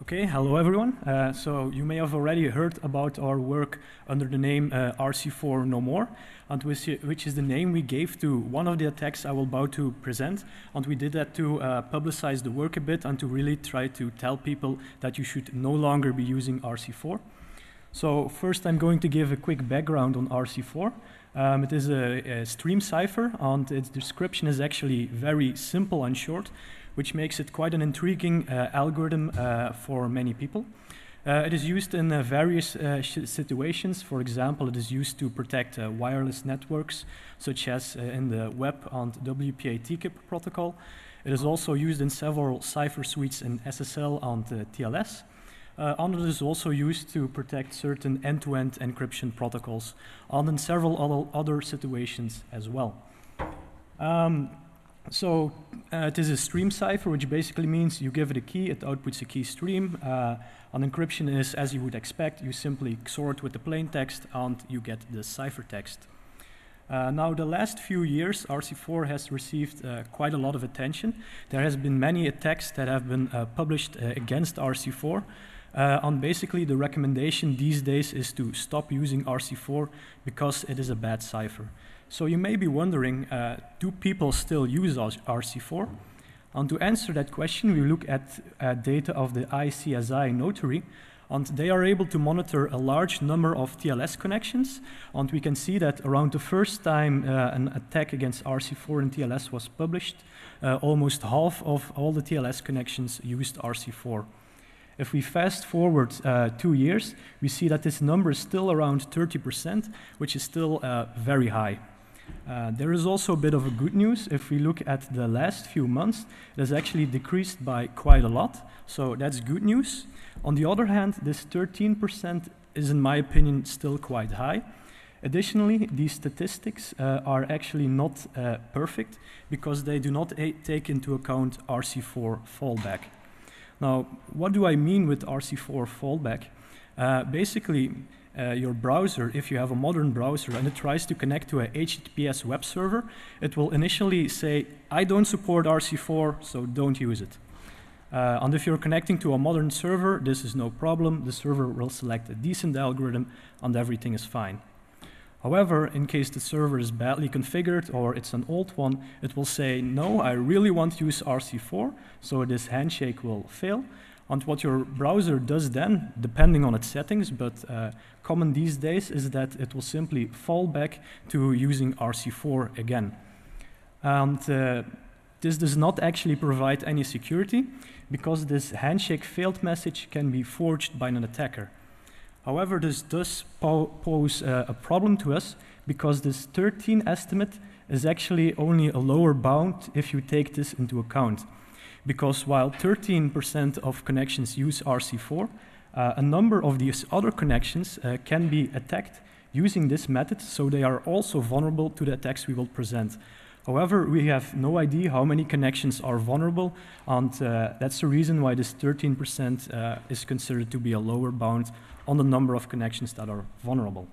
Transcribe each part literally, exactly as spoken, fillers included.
Okay, hello everyone. Uh, so you may have already heard about our work under the name uh, R C four No More, and which, which is the name we gave to one of the attacks I will about to present. And we did that to uh, publicize the work a bit and to really try to tell people that you should no longer be using R C four. So first I'm going to give a quick background on R C four. Um, it is a, a stream cipher, and its description is actually very simple and short, which makes it quite an intriguing uh, algorithm uh, for many people. Uh, it is used in uh, various uh, situations. For example, it is used to protect uh, wireless networks, such as uh, in the web and W P A T K I P protocol. It is also used in several cipher suites in S S L and uh, T L S. Uh, and it is also used to protect certain end-to-end encryption protocols, and in several other, other situations as well. Um, So uh, it is a stream cipher, which basically means you give it a key, it outputs a key stream. Uh, and encryption is, as you would expect, you simply X O R it with the plain text and you get the ciphertext. Uh, now, the last few years, R C four has received uh, quite a lot of attention. There has been many attacks that have been uh, published uh, against R C four. Uh, and basically, the recommendation these days is to stop using R C four because it is a bad cipher. So you may be wondering, uh, do people still use R C four? And to answer that question, we look at uh, data of the I C S I Notary, and they are able to monitor a large number of T L S connections. And we can see that around the first time uh, an attack against R C four in T L S was published, uh, almost half of all the T L S connections used R C four. If we fast forward uh, two years, we see that this number is still around thirty percent, which is still uh, very high. Uh, there is also a bit of a good news. If we look at the last few months, it has actually decreased by quite a lot, so that's good news. On the other hand, this thirteen percent is, in my opinion, still quite high. Additionally, these statistics uh, are actually not uh, perfect because they do not take into account R C four fallback. Now, what do I mean with R C four fallback? Uh, basically, Uh, your browser, if you have a modern browser and it tries to connect to a H T T P S web server, it will initially say, I don't support R C four, so don't use it. Uh, and if you're connecting to a modern server, this is no problem. The server will select a decent algorithm and everything is fine. However, in case the server is badly configured or it's an old one, it will say, no, I really want to use R C four, so this handshake will fail. And what your browser does then, depending on its settings, but uh, common these days, is that it will simply fall back to using R C four again. And uh, this does not actually provide any security because this handshake failed message can be forged by an attacker. However, this does po pose uh, a problem to us because this thirteen estimate is actually only a lower bound if you take this into account. Because while thirteen percent of connections use R C four, uh, a number of these other connections uh, can be attacked using this method, so they are also vulnerable to the attacks we will present. However, we have no idea how many connections are vulnerable, and uh, that's the reason why this thirteen percent uh, is considered to be a lower bound on the number of connections that are vulnerable.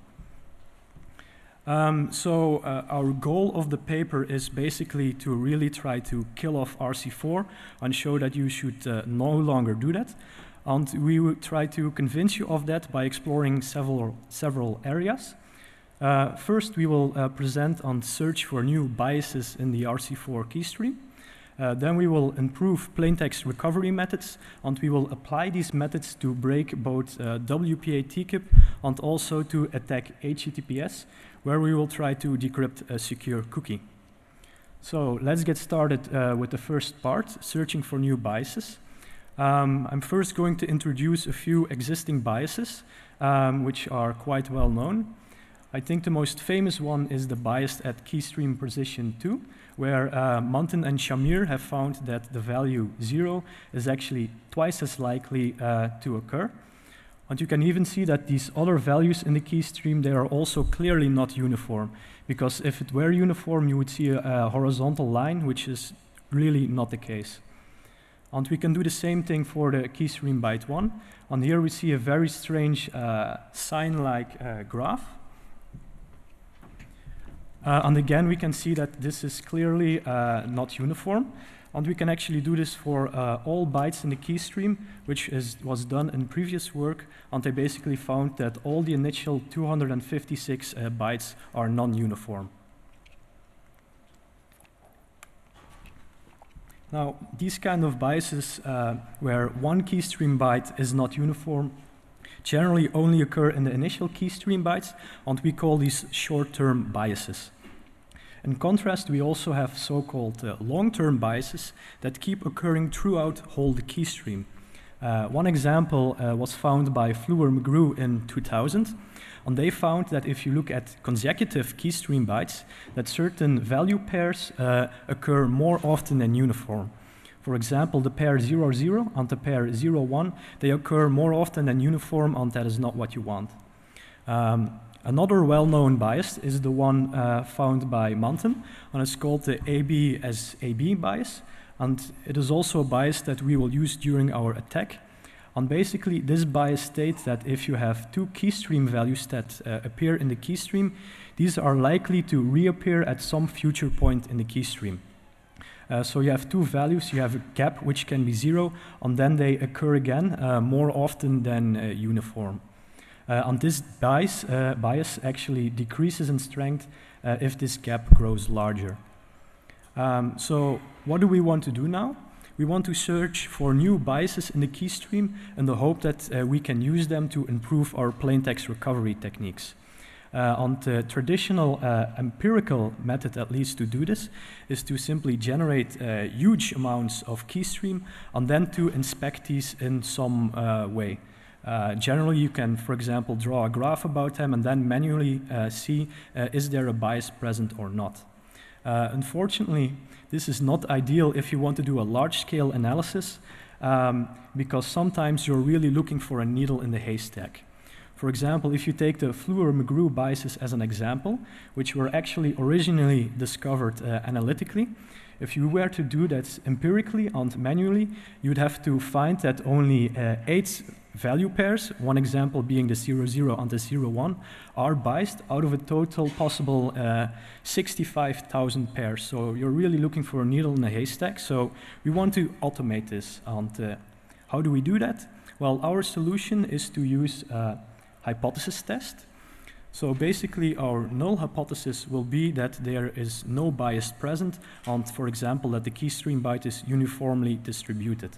Um, so uh, our goal of the paper is basically to really try to kill off R C four and show that you should uh, no longer do that. And we will try to convince you of that by exploring several, several areas. Uh, first, we will uh, present and search for new biases in the R C four keystream. Uh, then we will improve plaintext recovery methods, and we will apply these methods to break both uh, W P A T K I P and also to attack H T T P S, where we will try to decrypt a secure cookie. So let's get started uh, with the first part, searching for new biases. Um, I'm first going to introduce a few existing biases, um, which are quite well known. I think the most famous one is the bias at keystream position two, where uh, Mantin and Shamir have found that the value zero is actually twice as likely uh, to occur. And you can even see that these other values in the keystream, they are also clearly not uniform, because if it were uniform, you would see a, a horizontal line, which is really not the case. And we can do the same thing for the keystream byte one. And here we see a very strange uh, sign-like uh, graph. Uh, and again, we can see that this is clearly uh, not uniform. And we can actually do this for uh, all bytes in the key stream, which is, was done in previous work, and they basically found that all the initial two hundred fifty-six uh, bytes are non-uniform. Now, these kind of biases, uh, where one key stream byte is not uniform, generally only occur in the initial key stream bytes, and we call these short-term biases. In contrast, we also have so-called uh, long-term biases that keep occurring throughout whole the key stream. Uh, one example uh, was found by Floer-McGrew in two thousand, and they found that if you look at consecutive key stream bytes, that certain value pairs uh, occur more often than uniform. For example, the pair zero zero and the pair zero one, they occur more often than uniform, and that is not what you want. Um, Another well-known bias is the one uh, found by Manton, and it's called the A B as A B bias, and it is also a bias that we will use during our attack. And basically, this bias states that if you have two keystream values that uh, appear in the keystream, these are likely to reappear at some future point in the keystream. Uh, so you have two values, you have a gap which can be zero, and then they occur again uh, more often than uh, uniform. Uh, and this bias, uh, bias actually decreases in strength uh, if this gap grows larger. Um, so what do we want to do now? We want to search for new biases in the key stream in the hope that uh, we can use them to improve our plaintext recovery techniques. Uh, and the traditional uh, empirical method, at least, to do this is to simply generate uh, huge amounts of key stream and then to inspect these in some uh, way. Uh, generally, you can, for example, draw a graph about them and then manually uh, see uh, is there a bias present or not. Uh, unfortunately, this is not ideal if you want to do a large-scale analysis um, because sometimes you're really looking for a needle in the haystack. For example, if you take the Floer-McGrew biases as an example, which were actually originally discovered uh, analytically, if you were to do that empirically and manually, you'd have to find that only uh, eight value pairs, one example being the zero zero and the zero one, are biased out of a total possible uh, sixty-five thousand pairs. So you're really looking for a needle in a haystack. So we want to automate this. And uh, how do we do that? Well, our solution is to use a hypothesis test. So basically, our null hypothesis will be that there is no bias present, and for example, that the keystream byte is uniformly distributed.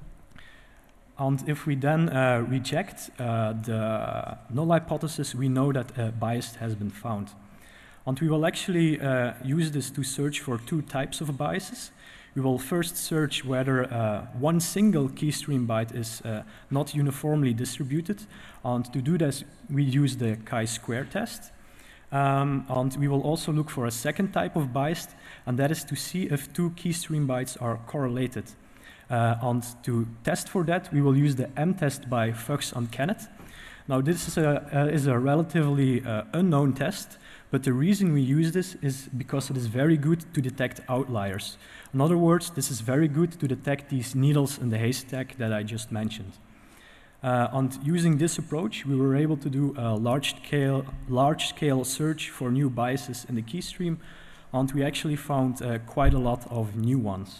And if we then uh, reject uh, the null hypothesis, we know that a bias has been found. And we will actually uh, use this to search for two types of biases. We will first search whether uh, one single keystream byte is uh, not uniformly distributed. And to do this, we use the chi-square test. Um, and we will also look for a second type of bias, and that is to see if two keystream bytes are correlated. Uh, and to test for that, we will use the M-test by Fuchs and Kennett. Now, this is a, uh, is a relatively uh, unknown test, but the reason we use this is because it is very good to detect outliers. In other words, this is very good to detect these needles in the haystack that I just mentioned. Uh, and using this approach, we were able to do a large-scale large-scale search for new biases in the keystream, and we actually found uh, quite a lot of new ones.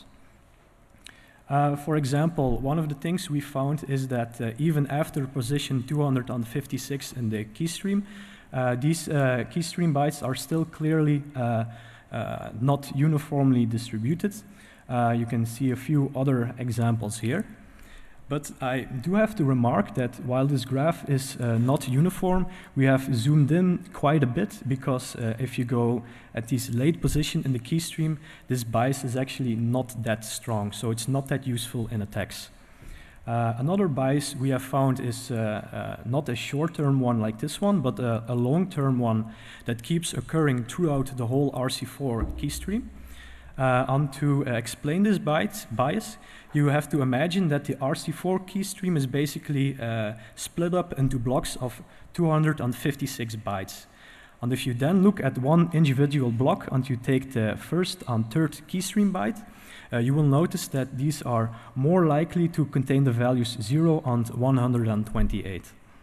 Uh, for example, one of the things we found is that uh, even after position two hundred fifty-six in the keystream, uh, these uh, keystream bytes are still clearly uh, uh, not uniformly distributed. Uh, you can see a few other examples here. But I do have to remark that while this graph is uh, not uniform, we have zoomed in quite a bit because uh, if you go at this late position in the keystream, this bias is actually not that strong, so it's not that useful in attacks. Uh, another bias we have found is uh, uh, not a short-term one like this one, but a, a long-term one that keeps occurring throughout the whole R C four keystream. Uh, and to uh, explain this bias, bias, you have to imagine that the R C four keystream is basically uh, split up into blocks of two hundred fifty-six bytes. And if you then look at one individual block and you take the first and third keystream byte, uh, you will notice that these are more likely to contain the values zero and one hundred twenty-eight.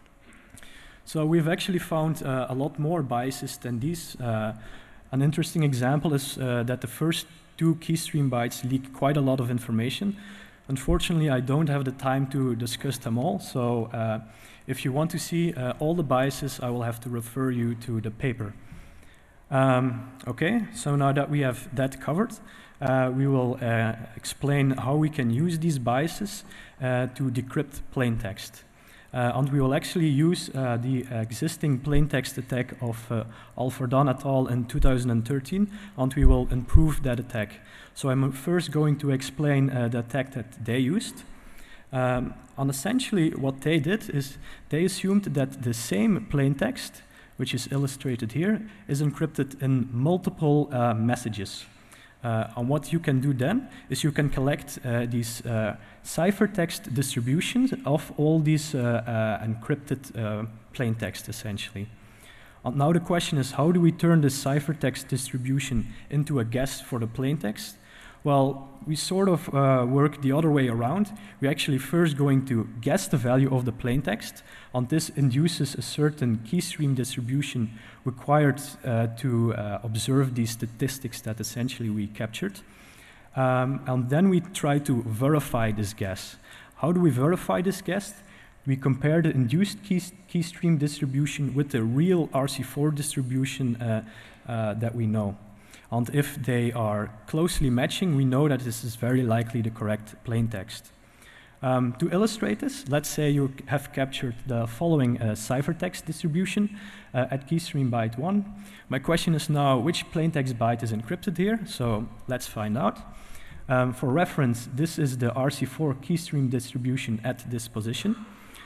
So we've actually found uh, a lot more biases than these. Uh, An interesting example is uh, that the first two keystream bytes leak quite a lot of information. Unfortunately, I don't have the time to discuss them all, so uh, if you want to see uh, all the biases, I will have to refer you to the paper. Um, okay, so now that we have that covered, uh, we will uh, explain how we can use these biases uh, to decrypt plain text. Uh, and we will actually use uh, the existing plain text attack of uh, Alfredon et al. In two thousand thirteen, and we will improve that attack. So I'm first going to explain uh, the attack that they used. Um, and essentially what they did is they assumed that the same plain text, which is illustrated here, is encrypted in multiple uh, messages. Uh, and what you can do then is you can collect uh, these uh, ciphertext distributions of all these uh, uh, encrypted uh, plain text, essentially. And now the question is, how do we turn this ciphertext distribution into a guess for the plain text? Well, we sort of uh, work the other way around. We're actually first going to guess the value of the plain text, and this induces a certain keystream distribution required uh, to uh, observe these statistics that essentially we captured. Um, and then we try to verify this guess. How do we verify this guess? We compare the induced key keystream distribution with the real R C four distribution uh, uh, that we know. And if they are closely matching, we know that this is very likely the correct plain text. Um, to illustrate this, let's say you have captured the following uh, ciphertext distribution uh, at keystream byte one. My question is now, which plaintext byte is encrypted here? So let's find out. Um, for reference, this is the R C four keystream distribution at this position.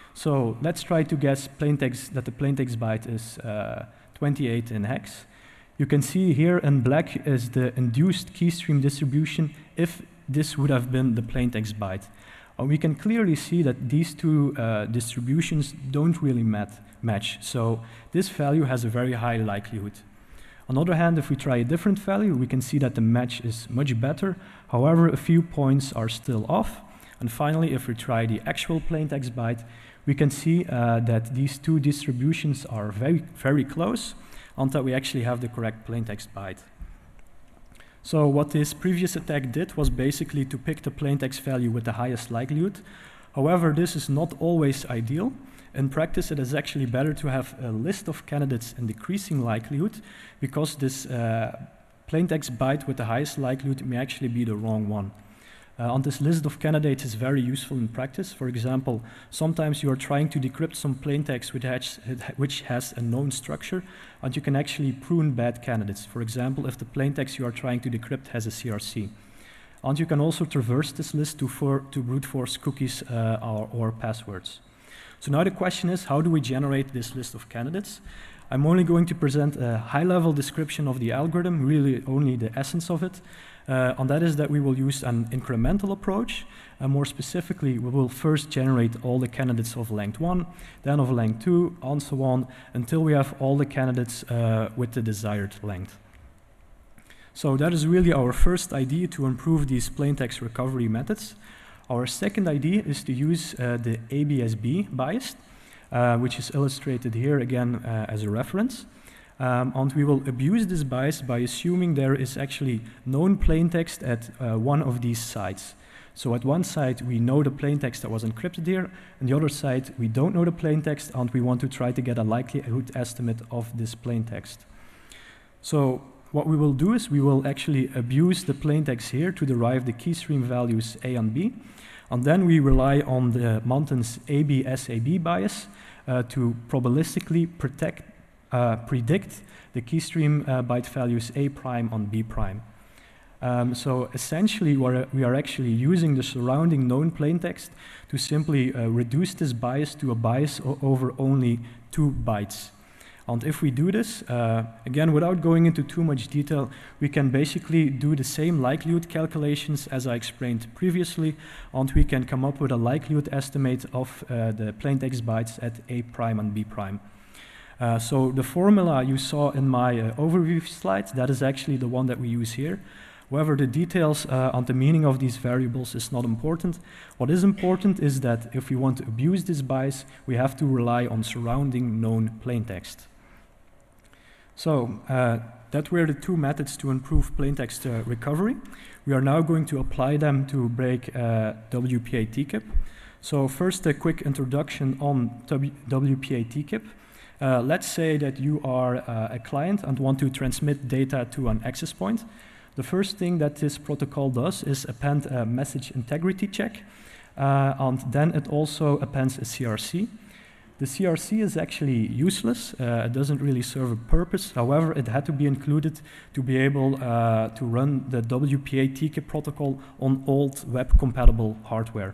So let's try to guess plaintext that the plaintext byte is uh, twenty-eight in hex. You can see here in black is the induced keystream distribution if this would have been the plaintext byte. Uh, we can clearly see that these two uh, distributions don't really mat match, so this value has a very high likelihood. On the other hand, if we try a different value, we can see that the match is much better. However, a few points are still off. And finally, if we try the actual plaintext byte, we can see uh, that these two distributions are very, very close, until we actually have the correct plaintext byte. So what this previous attack did was basically to pick the plaintext value with the highest likelihood. However, this is not always ideal. In practice, it is actually better to have a list of candidates in decreasing likelihood, because this uh, plaintext byte with the highest likelihood may actually be the wrong one. Uh, and this list of candidates is very useful in practice. For example, sometimes you are trying to decrypt some plaintext which has, which has a known structure, and you can actually prune bad candidates. For example, if the plaintext you are trying to decrypt has a C R C. And you can also traverse this list to, for, to brute force cookies uh, or, or passwords. So now the question is, how do we generate this list of candidates? I'm only going to present a high-level description of the algorithm, really only the essence of it. Uh, and that is that we will use an incremental approach. Uh, more specifically, we will first generate all the candidates of length one, then of length two, and so on, until we have all the candidates uh, with the desired length. So that is really our first idea to improve these plaintext recovery methods. Our second idea is to use uh, the A B S B bias, uh, which is illustrated here again uh, as a reference. Um, and we will abuse this bias by assuming there is actually known plaintext at uh, one of these sites. So at one site we know the plaintext that was encrypted here, and the other site we don't know the plaintext, and we want to try to get a likelihood estimate of this plaintext. So what we will do is we will actually abuse the plaintext here to derive the keystream values A and B, and then we rely on the Manton's A B S A B bias uh, to probabilistically protect Uh, predict the keystream uh, byte values A prime on B prime. Um, so essentially we're, we are actually using the surrounding known plaintext to simply uh, reduce this bias to a bias over only two bytes. And if we do this, uh, again, without going into too much detail, we can basically do the same likelihood calculations as I explained previously, and we can come up with a likelihood estimate of uh, the plaintext bytes at A prime and B prime. Uh, so the formula you saw in my uh, overview slide, that is actually the one that we use here. However, the details uh, on the meaning of these variables is not important. What is important is that if we want to abuse this bias, we have to rely on surrounding known plaintext. So uh, that were the two methods to improve plaintext uh, recovery. We are now going to apply them to break uh, W P A T K I P. So first, a quick introduction on W P A T K I P. Uh, let's say that you are uh, a client and want to transmit data to an access point. The first thing that this protocol does is append a message integrity check, uh, and then it also appends a C R C. The C R C is actually useless. Uh, it doesn't really serve a purpose. However, it had to be included to be able uh, to run the W P A T K I P protocol on old web-compatible hardware.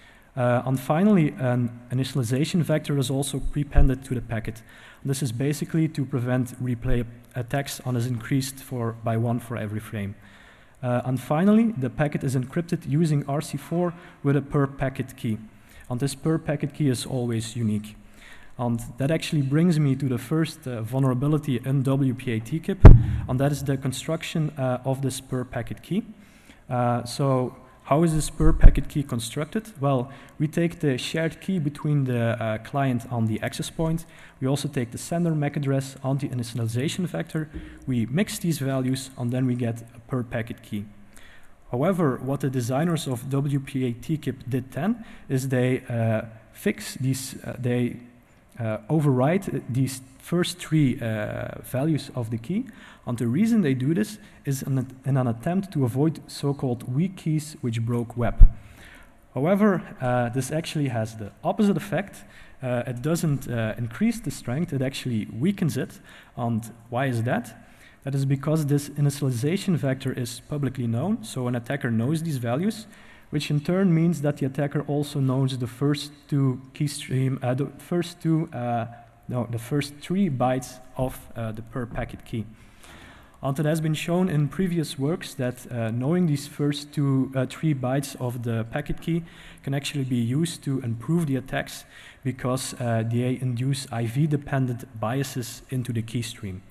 Uh, and finally, an initialization vector is also prepended to the packet. This is basically to prevent replay attacks and is increased for, by one for every frame. Uh, and finally, the packet is encrypted using R C four with a per packet key. And this per packet key is always unique. And that actually brings me to the first uh, vulnerability in W P A T K I P, and that is the construction uh, of this per packet key. Uh, so how is this per packet key constructed? Well, we take the shared key between the uh, client and the access point. We also take the sender M A C address and the initialization vector. We mix these values, and then we get a per packet key. However, what the designers of W P A T K I P did then is they uh, fix these, uh, they Uh, override these first three uh, values of the key. And the reason they do this is in, a, in an attempt to avoid so-called weak keys which broke web. However, uh, this actually has the opposite effect. Uh, it doesn't uh, increase the strength, it actually weakens it. And why is that? That is because this initialization vector is publicly known, so an attacker knows these values, which in turn means that the attacker also knows the first two key stream, uh, the first two, uh, no, the first three bytes of uh, the per packet key. And it has been shown in previous works that uh, knowing these first two, uh, three bytes of the packet key can actually be used to improve the attacks because uh, they induce I V-dependent biases into the key stream.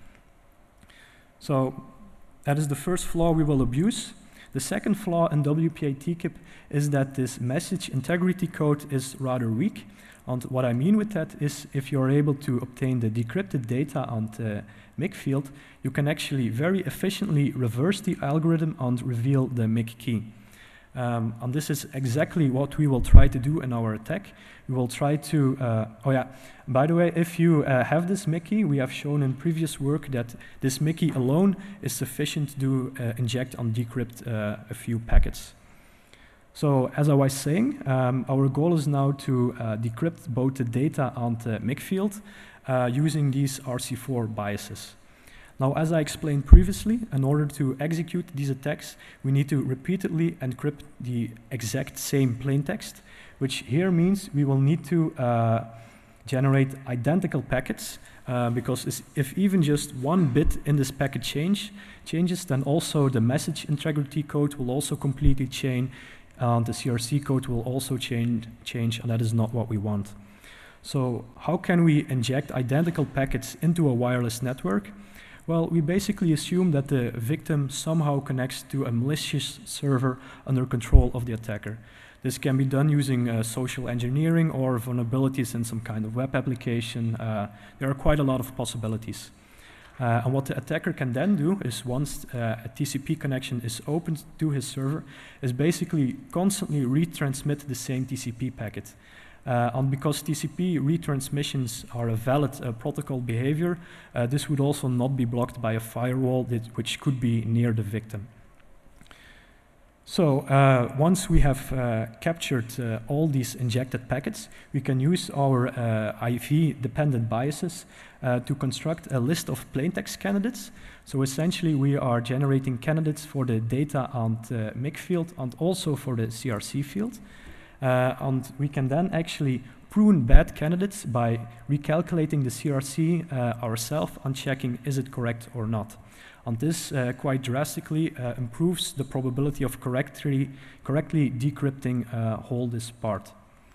So that is the first flaw we will abuse. The second flaw in W P A T K I P is that this message integrity code is rather weak. And what I mean with that is if you're able to obtain the decrypted data on the M I C field, you can actually very efficiently reverse the algorithm and reveal the M I C key. Um, and this is exactly what we will try to do in our attack. We will try to, uh, oh yeah, by the way, if you uh, have this M I C key, we have shown in previous work that this M I C key alone is sufficient to uh, inject and decrypt uh, a few packets. So as I was saying, um, our goal is now to uh, decrypt both the data and the M I C field uh, using these R C four biases. Now, as I explained previously, in order to execute these attacks, we need to repeatedly encrypt the exact same plaintext, which here means we will need to uh, generate identical packets, uh, because if even just one bit in this packet change changes, then also the message integrity code will also completely change, and the C R C code will also change, change, and that is not what we want. So how can we inject identical packets into a wireless network? Well, we basically assume that the victim somehow connects to a malicious server under control of the attacker. This can be done using uh, social engineering or vulnerabilities in some kind of web application. Uh, there are quite a lot of possibilities. Uh, and what the attacker can then do is once uh, a T C P connection is opened to his server, is basically constantly retransmit the same T C P packet. Uh, and because T C P retransmissions are a valid uh, protocol behavior, uh, this would also not be blocked by a firewall that, which could be near the victim. So uh, once we have uh, captured uh, all these injected packets, we can use our uh, I V-dependent biases uh, to construct a list of plaintext candidates. So essentially we are generating candidates for the data and uh, M I C field and also for the C R C field. Uh, and we can then actually prune bad candidates by recalculating the C R C uh, ourselves and checking is it correct or not. And this uh, quite drastically uh, improves the probability of correctly, correctly decrypting uh, whole this part.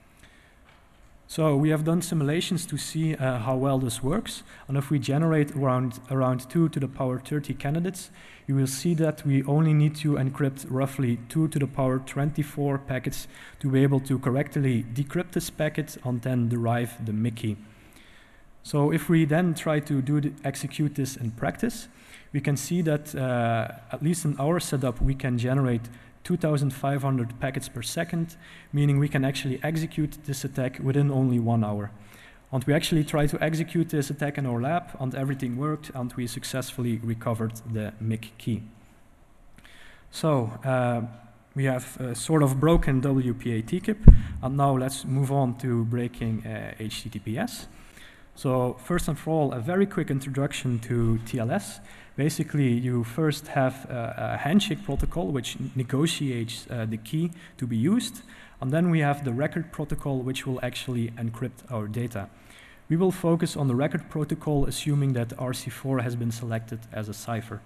So we have done simulations to see uh, how well this works, and if we generate around, around two to the power thirty candidates, you will see that we only need to encrypt roughly two to the power twenty-four packets to be able to correctly decrypt this packet and then derive the M I C key. So if we then try to do the, execute this in practice, we can see that uh, at least in our setup, we can generate two thousand five hundred packets per second, meaning we can actually execute this attack within only one hour. And we actually tried to execute this attack in our lab, and everything worked, and we successfully recovered the M I C key. So uh, we have a sort of broken W P A T K I P, and now let's move on to breaking uh, H T T P S. So first and for all, a very quick introduction to T L S. Basically, you first have a, a handshake protocol which negotiates uh, the key to be used, and then we have the record protocol which will actually encrypt our data. We will focus on the record protocol, assuming that R C four has been selected as a cipher.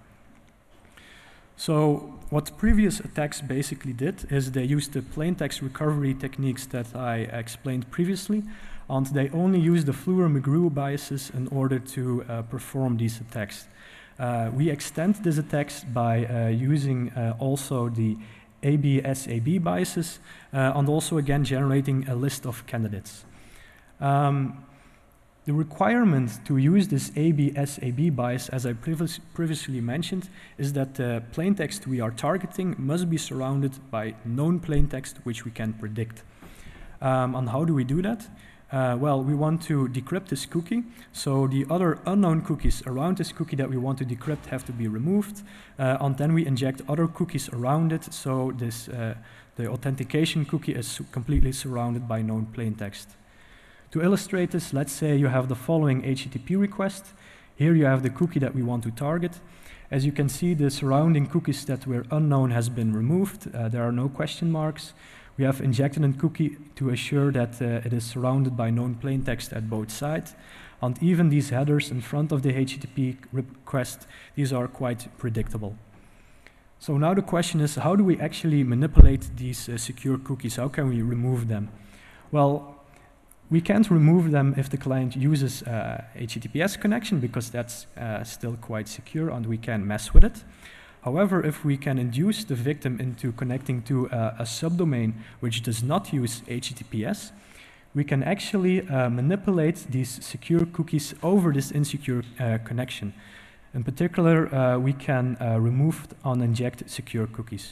So what previous attacks basically did is they used the plaintext recovery techniques that I explained previously, and they only used the Fluor-McGrew biases in order to uh, perform these attacks. Uh, we extend these attacks by uh, using uh, also the A B S A B biases uh, and also again generating a list of candidates. Um, The requirement to use this A B S A B bias, as I previous, previously mentioned, is that the plaintext we are targeting must be surrounded by known plaintext which we can predict. Um, and how do we do that? Uh, well, we want to decrypt this cookie, so the other unknown cookies around this cookie that we want to decrypt have to be removed, uh, and then we inject other cookies around it, so this, uh, the authentication cookie is completely surrounded by known plaintext. To illustrate this, let's say you have the following H T T P request. Here you have the cookie that we want to target. As you can see, the surrounding cookies that were unknown has been removed. Uh, there are no question marks. We have injected a cookie to assure that uh, it is surrounded by known plaintext at both sides. And even these headers in front of the H T T P request, these are quite predictable. So now the question is, how do we actually manipulate these uh, secure cookies? How can we remove them? Well, we can't remove them if the client uses uh, H T T P S connection, because that's uh, still quite secure and we can mess with it. However, if we can induce the victim into connecting to uh, a subdomain which does not use H T T P S, we can actually uh, manipulate these secure cookies over this insecure uh, connection. In particular, uh, we can uh, remove and inject secure cookies.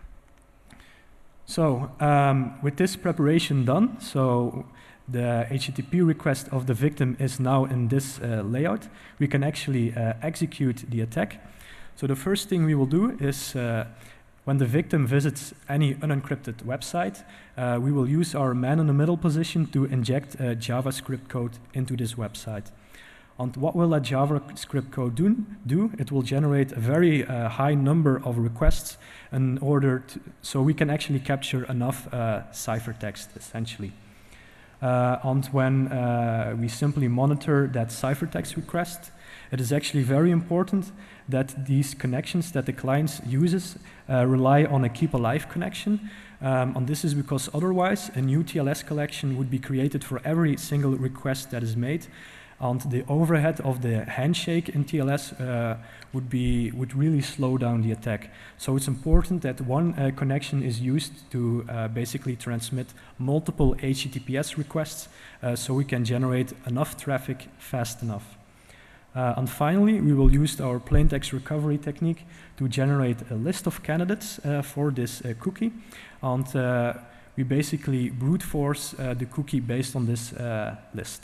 So um, with this preparation done, so the H T T P request of the victim is now in this uh, layout, we can actually uh, execute the attack. So the first thing we will do is uh, when the victim visits any unencrypted website, uh, we will use our man-in-the-middle position to inject uh, JavaScript code into this website. And what will that JavaScript code do? do? It will generate a very uh, high number of requests in order to, so we can actually capture enough uh, ciphertext, essentially. Uh, and when uh, we simply monitor that ciphertext request, it is actually very important that these connections that the client uses uh, rely on a keep alive connection. Um, and this is because otherwise a new T L S collection would be created for every single request that is made. And the overhead of the handshake in T L S uh, would be would really slow down the attack. So it's important that one uh, connection is used to uh, basically transmit multiple H T T P S requests, uh, so we can generate enough traffic fast enough. Uh, and finally, we will use our plaintext recovery technique to generate a list of candidates uh, for this uh, cookie, and uh, we basically brute force uh, the cookie based on this uh, list.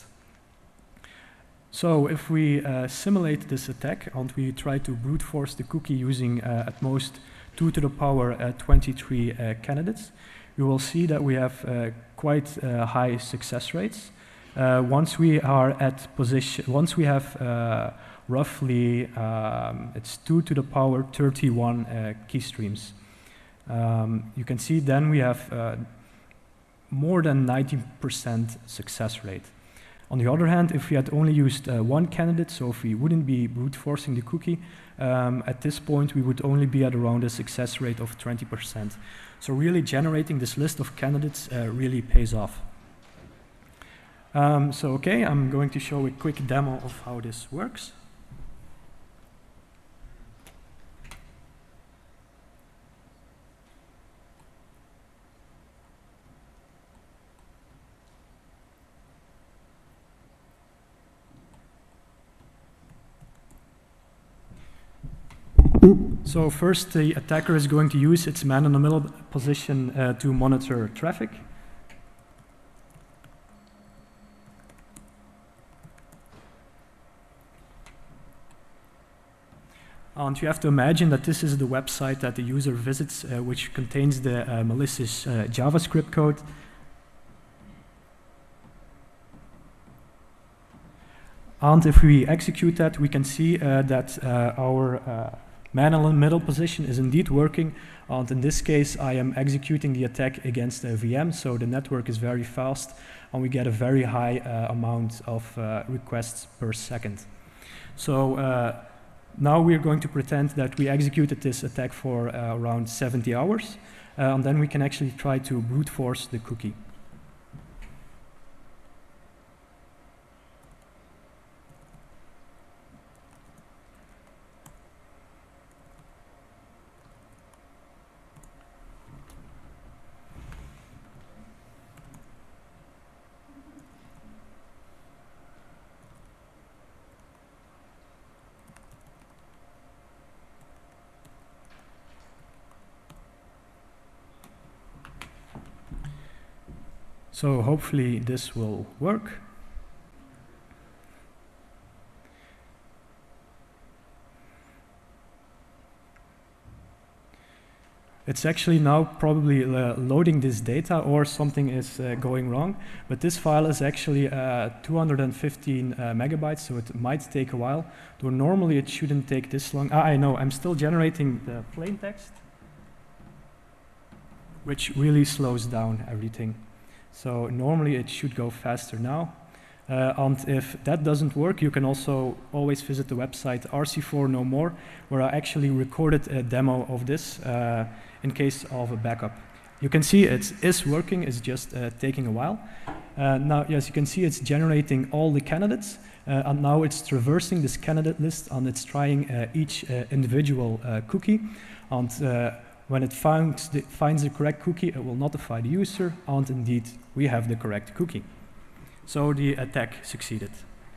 So if we uh, simulate this attack and we try to brute force the cookie using uh, at most two to the power uh, twenty-three uh, candidates, we will see that we have uh, quite uh, high success rates. Uh, once we are at position, once we have uh, roughly, um, it's two to the power thirty-one uh, key streams. Um, you can see then we have uh, more than ninety percent success rate. On the other hand, if we had only used uh, one candidate, so if we wouldn't be brute forcing the cookie, um, at this point we would only be at around a success rate of twenty percent. So really generating this list of candidates uh, really pays off. Um, so okay, I'm going to show a quick demo of how this works. So first, the attacker is going to use its man-in-the-middle position uh, to monitor traffic. And you have to imagine that this is the website that the user visits, uh, which contains the uh, malicious uh, JavaScript code. And if we execute that, we can see uh, that uh, our uh, man-in-the-middle position is indeed working. And in this case, I am executing the attack against a V M, so the network is very fast, and we get a very high uh, amount of uh, requests per second. So uh, now we're going to pretend that we executed this attack for uh, around seventy hours, uh, and then we can actually try to brute force the cookie. So hopefully this will work. It's actually now probably uh, loading this data, or something is uh, going wrong, but this file is actually uh, two hundred fifteen uh, megabytes, so it might take a while, though normally it shouldn't take this long. Ah, I know, I'm still generating the plain text, which really slows down everything. So normally it should go faster now. Uh, and if that doesn't work, you can also always visit the website R C four No More, where I actually recorded a demo of this uh, in case of a backup. You can see it is working, it's just uh, taking a while. Uh, now, yes, you can see it's generating all the candidates, uh, and now it's traversing this candidate list, and it's trying uh, each uh, individual uh, cookie. And uh, when it finds the, finds the correct cookie, it will notify the user, and indeed, we have the correct cookie. So the attack succeeded.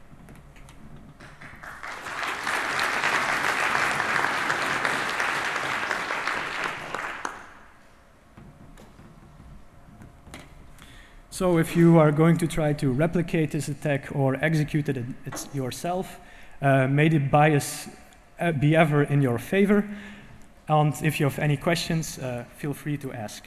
So if you are going to try to replicate this attack or execute it it's yourself, uh, may the bias uh, be ever in your favor. And if you have any questions, uh, feel free to ask.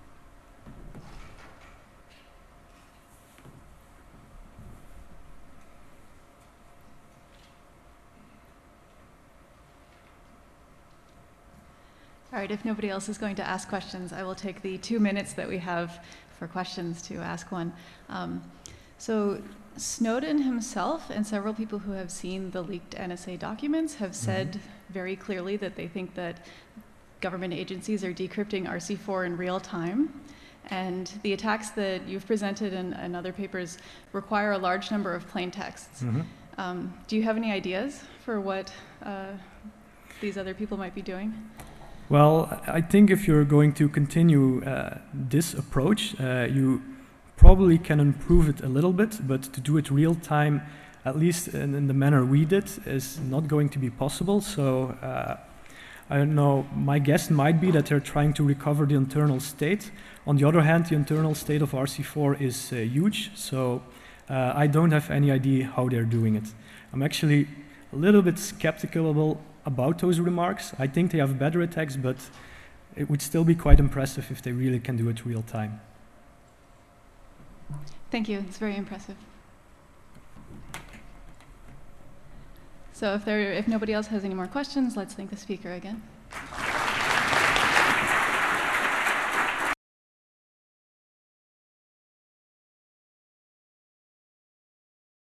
All right, if nobody else is going to ask questions, I will take the two minutes that we have for questions to ask one. Um, so Snowden himself and several people who have seen the leaked N S A documents have said mm-hmm. very clearly that they think that government agencies are decrypting R C four in real time. And the attacks that you've presented in, in other papers require a large number of plain texts. Mm-hmm. um, do you have any ideas for what uh, these other people might be doing? Well, I think if you're going to continue uh, this approach, uh, you probably can improve it a little bit, but to do it real time, at least in, in the manner we did, is not going to be possible. So uh, I don't know, my guess might be that they're trying to recover the internal state. On the other hand, the internal state of R C four is uh, huge, so uh, I don't have any idea how they're doing it. I'm actually a little bit skeptical about those remarks. I think they have better attacks, but it would still be quite impressive if they really can do it real time. Thank you, it's very impressive. So if there, if nobody else has any more questions, let's thank the speaker again.